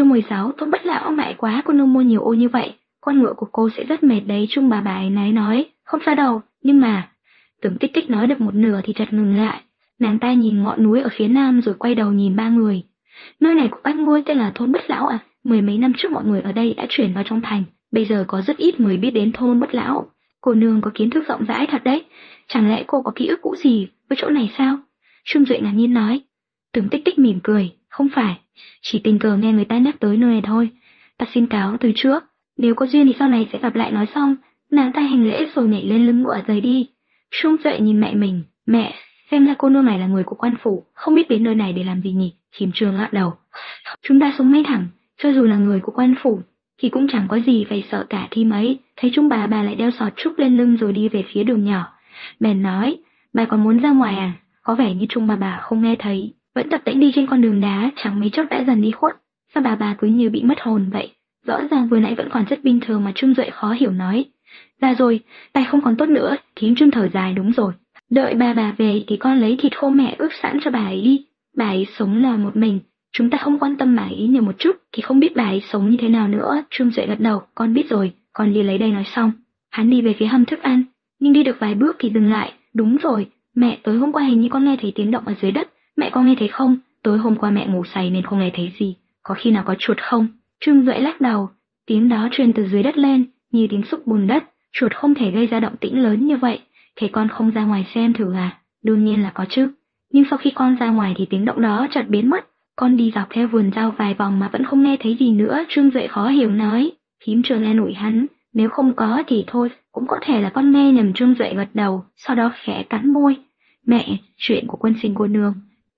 Chương 16, Tôn Bất Lão mẹ quá, cô nương mua nhiều ô như vậy, con ngựa của cô sẽ rất mệt đấy. Trung bà ấy nói, không sao đâu, nhưng mà... Tưởng Tích Tích nói được một nửa thì chợt ngừng lại, nàng ta nhìn ngọn núi ở phía nam rồi quay đầu nhìn ba người. Nơi này của các ngươi tên là thôn Bất Lão à? Mười mấy năm trước mọi người ở đây đã chuyển vào trong thành, bây giờ có rất ít người biết đến thôn Bất Lão. Cô nương có kiến thức rộng rãi thật đấy, chẳng lẽ cô có ký ức cũ gì với chỗ này sao? Trung Duệ ngạc nhiên nói. Tưởng Tích Tích mỉm cười, không phải, chỉ tình cờ nghe người ta nhắc tới nơi này thôi. Ta xin cáo từ trước, nếu có duyên thì sau này sẽ gặp lại. Nói xong, nàng ta hành lễ rồi nhảy lên lưng ngựa rời đi. Trung Duệ nhìn mẹ mình, mẹ, xem ra cô nương này là người của quan phủ, không biết đến nơi này để làm gì nhỉ? Thím Trương lắc đầu. Chúng ta sống ngay thẳng, cho dù là người của quan phủ thì cũng chẳng có gì phải sợ cả. Thím ấy thấy Trung bà lại đeo sọt trúc lên lưng rồi đi về phía đường nhỏ, bèn nói, bà còn muốn ra ngoài à? Có vẻ như Trung bà không nghe thấy, vẫn tập tễnh đi trên con đường đá, chẳng mấy chốc đã dần đi khuất. Sao bà cứ như bị mất hồn vậy? Rõ ràng vừa nãy vẫn còn rất bình thường mà. Trung Duệ khó hiểu nói. Ra rồi, tay không còn tốt nữa. Thím Trương thở dài, đúng rồi, đợi bà về thì con lấy thịt khô mẹ ướp sẵn cho bà ấy đi. Bà ấy sống là một mình, chúng ta không quan tâm bà ấy nhiều một chút thì không biết bà ấy sống như thế nào nữa. Trung Duệ gật đầu, con biết rồi, con đi lấy đây. Nói xong, hắn đi về phía hầm thức ăn, nhưng đi được vài bước thì dừng lại. Đúng rồi, mẹ, tối hôm qua hình như con nghe thấy tiếng động ở dưới đất, mẹ có nghe thấy không? Tối hôm qua mẹ ngủ say nên không nghe thấy gì, có khi nào có chuột không? Trung Duệ lắc đầu, tiếng đó truyền từ dưới đất lên, như tiếng xúc bùn đất, chuột không thể gây ra động tĩnh lớn như vậy. Thế con không ra ngoài xem thử à? Đương nhiên là có chứ, nhưng sau khi con ra ngoài thì tiếng động đó chợt biến mất. Con đi dọc theo vườn rau vài vòng mà vẫn không nghe thấy gì nữa. Trương Duệ khó hiểu nói. Thím Trương an ủi hắn, nếu không có thì thôi, cũng có thể là con nghe nhầm. Trương Duệ gật đầu, sau đó khẽ cắn môi. Mẹ, chuyện của quân sinh cô nương.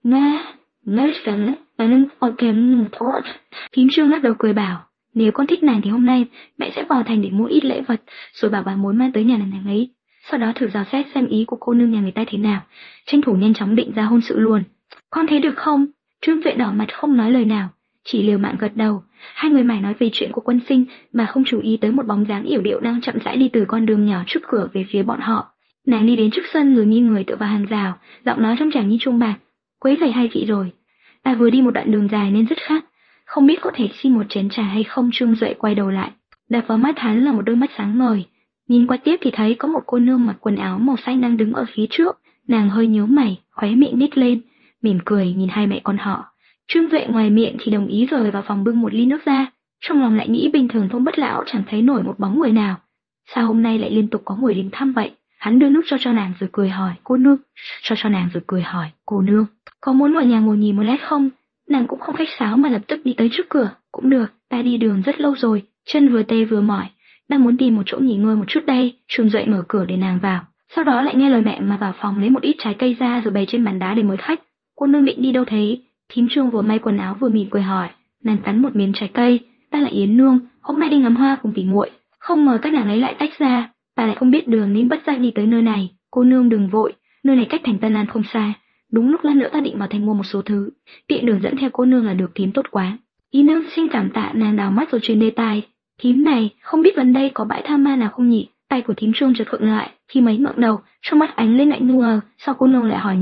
Thím Trương lắc đầu cười bảo, nếu con thích nàng thì hôm nay mẹ sẽ vào thành để mua ít lễ vật, rồi bảo bà muốn mang tới nhà nàng ấy. Sau đó thử dò xét xem ý của cô nương nhà người ta thế nào, tranh thủ nhanh chóng định ra hôn sự luôn. Con thấy được không? Trương Duệ đỏ mặt không nói lời nào, chỉ liều mạng gật đầu. Hai người mải nói về chuyện của quân sinh mà không chú ý tới một bóng dáng yểu điệu đang chậm rãi đi từ con đường nhỏ trước cửa về phía bọn họ. Nàng đi đến trước sân rồi nghiêng người tựa vào hàng rào, giọng nói trong trẻo như chuông bạc. Quấy rầy hai vị rồi, ta vừa đi một đoạn đường dài nên rất khát, không biết có thể xin một chén trà hay không? Trương Duệ quay đầu lại, đập vào mắt hắn là một đôi mắt sáng ngời. Nhìn qua tiếp thì thấy có một cô nương mặc quần áo màu xanh đang đứng ở phía trước. Nàng hơi nhíu mày, khóe miệng nhếch lên, mỉm cười nhìn hai mẹ con họ. Trương Duệ ngoài miệng thì đồng ý rồi vào phòng bưng một ly nước ra, trong lòng lại nghĩ bình thường thôn Bất Lão chẳng thấy nổi một bóng người nào, sao hôm nay lại liên tục có người đến thăm vậy? Hắn đưa nước cho nàng rồi cười hỏi, cô nương. Cho nàng rồi cười hỏi, cô nương, có muốn vào nhà ngồi nhìn một lát không? Nàng cũng không khách sáo mà lập tức đi tới trước cửa. Cũng được, ta đi đường rất lâu rồi, chân vừa tê vừa mỏi, đang muốn tìm một chỗ nghỉ ngơi một chút đây. Trương Duệ mở cửa để nàng vào, sau đó lại nghe lời mẹ mà vào phòng lấy một ít trái cây ra rồi bày trên bàn đá để mời khách. Cô nương định đi đâu thế? Thím Trương vừa may quần áo vừa mỉm cười hỏi. Nàng cắn một miếng trái cây, ta là Yến nương, hôm nay đi ngắm hoa cùng tỉ muội. Không ngờ các nàng ấy lại tách ra, ta lại không biết đường nên bất giác đi tới nơi này. Cô nương đừng vội, nơi này cách thành Tân An không xa, đúng lúc lát nữa ta định vào thành mua một số thứ, tiện đường dẫn theo cô nương là được. Thím tốt quá. Yến nương xin cảm tạ. Nàng đào mắt rồi truyền đề tài. Thím này, không biết gần đây có bãi tha ma nào không nhỉ? Tay của thím Trương chợt khựng lại, khi mấy ngẩng đầu, trong mắt ánh lên lạnh ngờ. Sao cô nương lại hỏi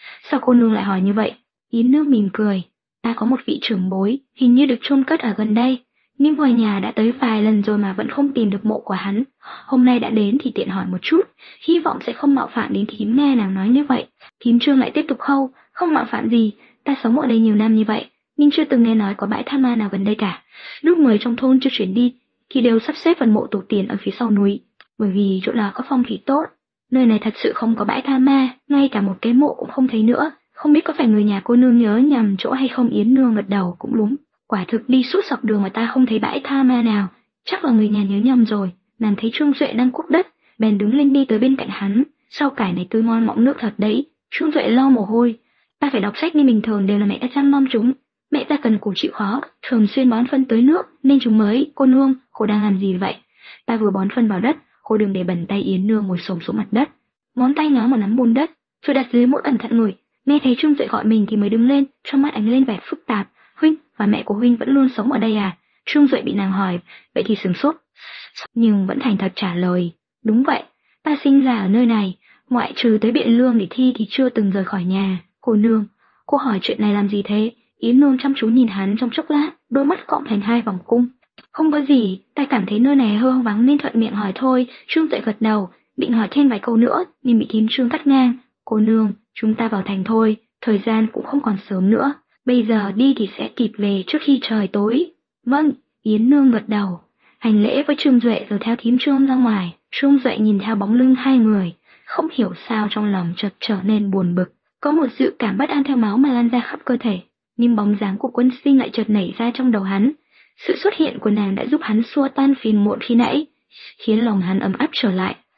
như vậy? Yến nương mỉm cười. Ta có một vị trưởng bối, hình như được chôn cất ở gần đây, nhưng ngoài nhà đã tới vài lần rồi mà vẫn không tìm được mộ của hắn. Hôm nay đã đến thì tiện hỏi một chút, hy vọng sẽ không mạo phạm đến thím. Nghe nàng nói như vậy, thím Trương lại tiếp tục khâu, không mạo phạm gì, ta sống ở đây nhiều năm như vậy, nhưng chưa từng nghe nói có bãi tha ma nào gần đây cả. Lúc người trong thôn chưa chuyển đi thì đều sắp xếp phần mộ tổ tiên ở phía sau núi, bởi vì chỗ đó có phong thủy tốt. Nơi này thật sự không có bãi tha ma, ngay cả một cái mộ cũng không thấy nữa. Không biết có phải người nhà cô nương nhớ nhầm chỗ hay không? Yến nương gật đầu, cũng đúng, quả thực đi suốt dọc đường mà ta không thấy bãi tha ma nào, chắc là người nhà nhớ nhầm rồi. Nàng thấy Trương Duệ đang cuốc đất, bèn đứng lên đi tới bên cạnh hắn. Rau cải này tươi ngon mọng nước thật đấy. Trương Duệ lau mồ hôi. Ta phải đọc sách nên bình thường đều là mẹ đã chăm nom chúng. Mẹ ta cần cù chịu khó, thường xuyên bón phân tưới nước nên chúng mới. Cô nương, cô đang làm gì vậy? Ta vừa bón phân vào đất, cô đừng để bẩn tay. Yến nương ngồi xổm xuống mặt đất, ngón tay ngó một nắm bùn đất, rồi đặt dưới mũi cẩn thận ngửi. Nghe thấy Trương Duệ gọi mình thì mới đứng lên, trong mắt ánh lên vẻ phức tạp. Huynh và mẹ của huynh vẫn luôn sống ở đây à? Trương Duệ bị nàng hỏi, vậy thì sửng sốt, nhưng vẫn thành thật trả lời, đúng vậy, ta sinh ra ở nơi này, ngoại trừ tới Biện Lương để thi thì chưa từng rời khỏi nhà. Cô nương, cô hỏi chuyện này làm gì thế? Yến Nương chăm chú nhìn hắn trong chốc lát, đôi mắt cong thành hai vòng cung. Không có gì, ta cảm thấy nơi này hơi hoang vắng nên thuận miệng hỏi thôi. Trương Tuệ gật đầu, định hỏi thêm vài câu nữa, nhưng bị thím Trương cắt ngang. Cô nương, chúng ta vào thành thôi, thời gian cũng không còn sớm nữa. Bây giờ đi thì sẽ kịp về trước khi trời tối. Vâng, Yến Nương gật đầu. Hành lễ với Trương Duệ rồi theo thím Trương ra ngoài. Trương Duệ nhìn theo bóng lưng hai người, không hiểu sao trong lòng chợt trở nên buồn bực. Có một dự cảm bất an theo máu mà lan ra khắp cơ thể, nhưng bóng dáng của Quân Sinh lại chợt nảy ra trong đầu hắn. Sự xuất hiện của nàng đã giúp hắn xua tan phiền muộn khi nãy, khiến lòng hắn ấm áp trở lại.